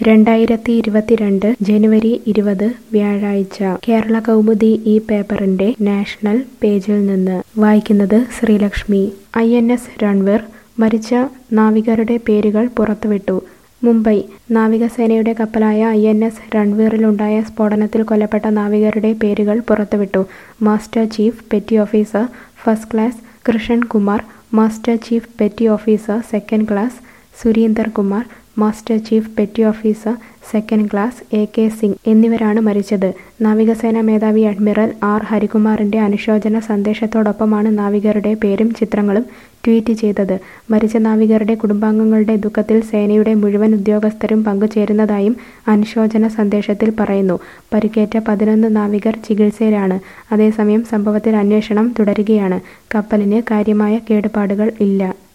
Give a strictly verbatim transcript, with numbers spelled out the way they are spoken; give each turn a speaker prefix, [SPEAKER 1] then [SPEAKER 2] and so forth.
[SPEAKER 1] രണ്ടായിരത്തി ഇരുപത്തിരണ്ട് ജനുവരി ഇരുപത് വ്യാഴാഴ്ച കേരള കൗമുദി ഈ പേപ്പറിന്റെ നാഷണൽ പേജിൽ നിന്ന് വായിക്കുന്നത് Sreelakshmi. I N S Ranvir മരിച്ച നാവികരുടെ പേരുകൾ പുറത്തുവിട്ടു. മുംബൈ നാവികസേനയുടെ കപ്പലായ ഐ എൻ എസ് രൺവീറിലുണ്ടായ സ്ഫോടനത്തിൽ കൊല്ലപ്പെട്ട നാവികരുടെ പേരുകൾ പുറത്തുവിട്ടു. Master chief petty officer first class Krishan Kumar, master chief petty officer second class Surinder Kumar, master chief petty officer second class A K Singh എന്നിവരാണ് മരിച്ചത്. നാവികസേനാ മേധാവി അഡ്മിറൽ ആർ ഹരികുമാറിന്റെ അനുശോചന സന്ദേശത്തോടൊപ്പമാണ് നാവികരുടെ പേരും ചിത്രങ്ങളും ട്വീറ്റ് ചെയ്തത്. മരിച്ച നാവികരുടെ കുടുംബാംഗങ്ങളുടെ ദുഃഖത്തിൽ സേനയുടെ മുഴുവൻ ഉദ്യോഗസ്ഥരും പങ്കുചേരുന്നതായും അനുശോചന സന്ദേശത്തിൽ പറയുന്നു. പരിക്കേറ്റ പതിനൊന്ന് നാവികർ ചികിത്സയിലാണ്. അതേസമയം സംഭവത്തിൽ അന്വേഷണം തുടരുകയാണ്. കപ്പലിന് കാര്യമായ കേടുപാടുകൾ ഇല്ല.